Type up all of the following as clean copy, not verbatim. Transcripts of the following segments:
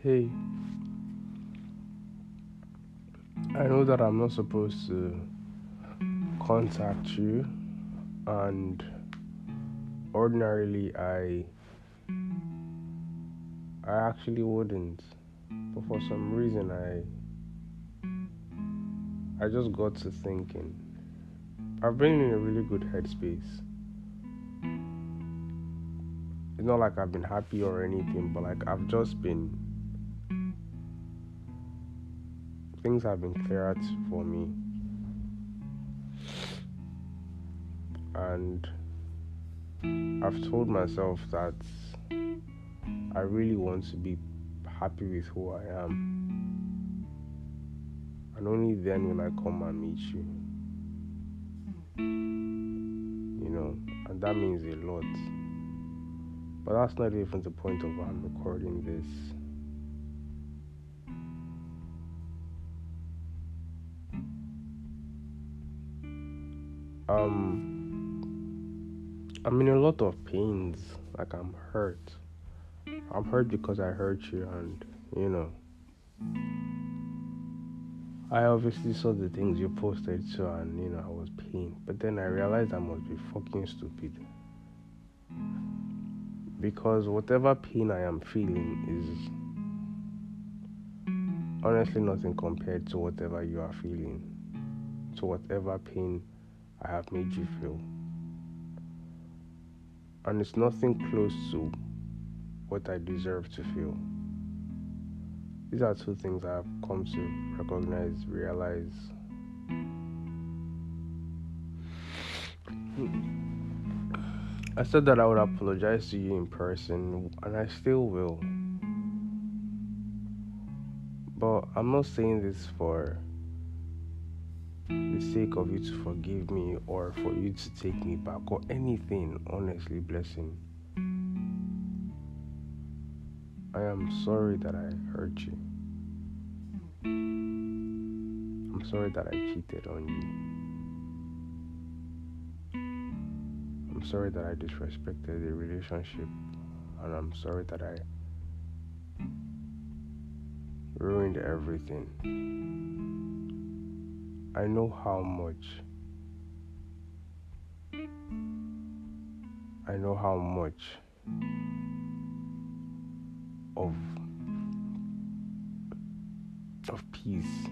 Hey, I know that I'm not supposed to contact you, and ordinarily I actually wouldn't, but for some reason I just got to thinking. I've been in a really good headspace. It's not like I've been happy or anything, but like I've just been things have been clearer for me, and I've told myself that I really want to be happy with who I am, and only then will I come and meet you, and that means a lot. But that's not even the point of why I'm recording this. I'm in a lot of pains, like I'm hurt. I'm hurt because I hurt you, and you know, I obviously saw the things you posted too, and I was pained. But then I realized I must be fucking stupid. Because whatever pain I am feeling is honestly nothing compared to whatever you are feeling, to whatever pain I have made you feel. And it's nothing close to what I deserve to feel. These are two things I have come to recognize, realize. I said that I would apologize to you in person, and I still will. But I'm not saying this for the sake of you to forgive me or for you to take me back or anything, honestly, blessing. I am sorry that I hurt you. I'm sorry that I cheated on you. I'm sorry that I disrespected the relationship. And I'm sorry that I ruined everything. I know how much. I know how much of peace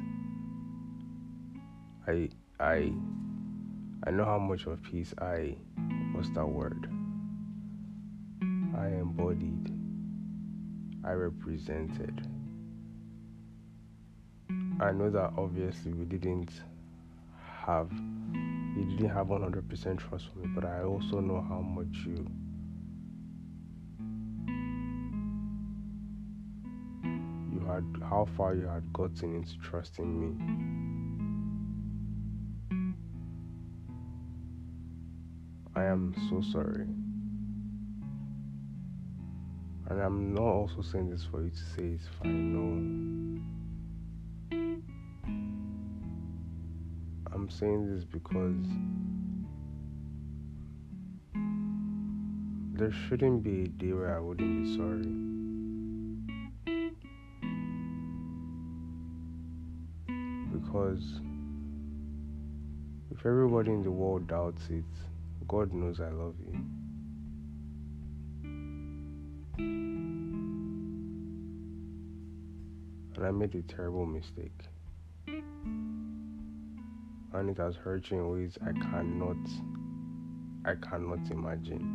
I I I know how much of peace what's that word? I embodied. I represented. I know that obviously have you didn't have 100% trust for me, but I also know how far you had gotten into trusting me. I am so sorry. And I'm not also saying this for you to say it's fine. No. I'm saying this because there shouldn't be a day where I wouldn't be sorry. Because if everybody in the world doubts it, God knows I love you. And I made a terrible mistake. And it has hurt you in ways I cannot imagine.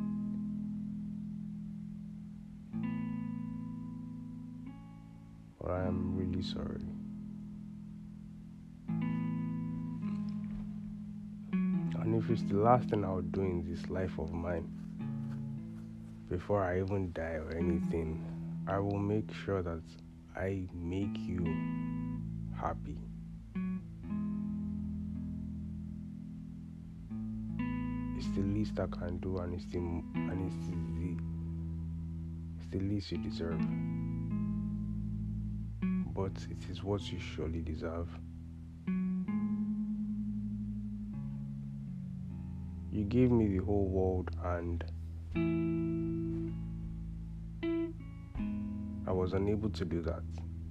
But I am really sorry. And if it's the last thing I'll do in this life of mine, before I even die or anything, I will make sure that I make you happy. It's the least I can do, and it's the least you deserve. But it is what you surely deserve. You gave me the whole world, and I was unable to do that.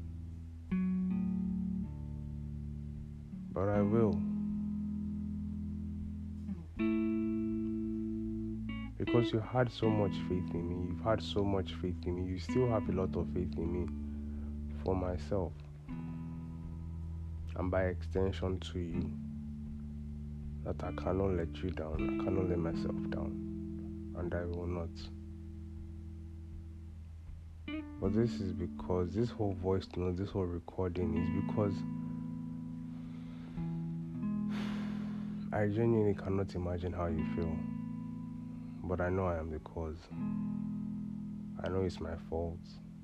But I will. Because you had so much faith in me. You've had so much faith in me. You still have a lot of faith in me for myself. And by extension to you. That I cannot let you down. I cannot let myself down. And I will not. But this is because this whole voice note, this whole recording is because I genuinely cannot imagine how you feel. But I know I am the cause. I know it's my fault.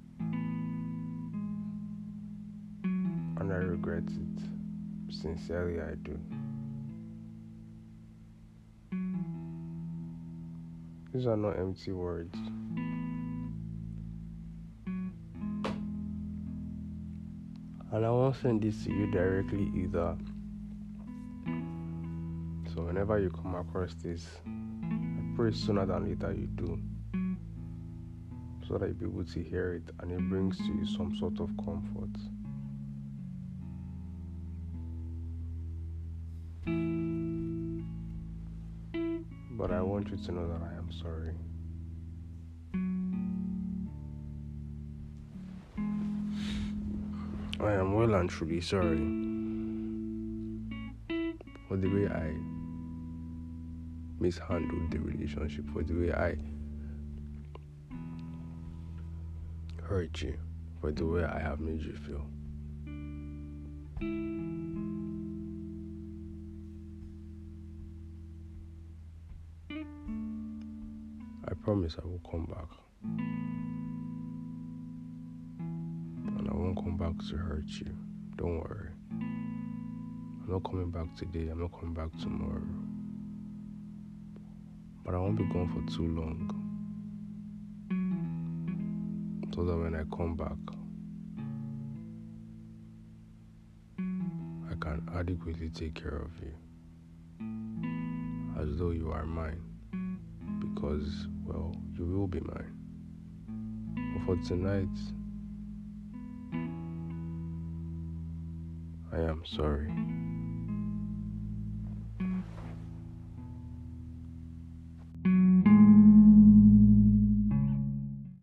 And I regret it. Sincerely, I do. These are not empty words. And I won't send this to you directly either. So whenever you come across this, I pray sooner than later you do. So that you'll be able to hear it and it brings to you some sort of comfort. But I want you to know that I am sorry. I am well and truly sorry for the way I mishandled the relationship, for the way I hurt you, for the way I have made you feel. I promise I will come back. And I won't come back to hurt you. Don't worry. I'm not coming back today. I'm not coming back tomorrow. But I won't be gone for too long. So that when I come back, I can adequately take care of you. As though you are mine. Because, well, you will be mine. But for tonight, I am sorry.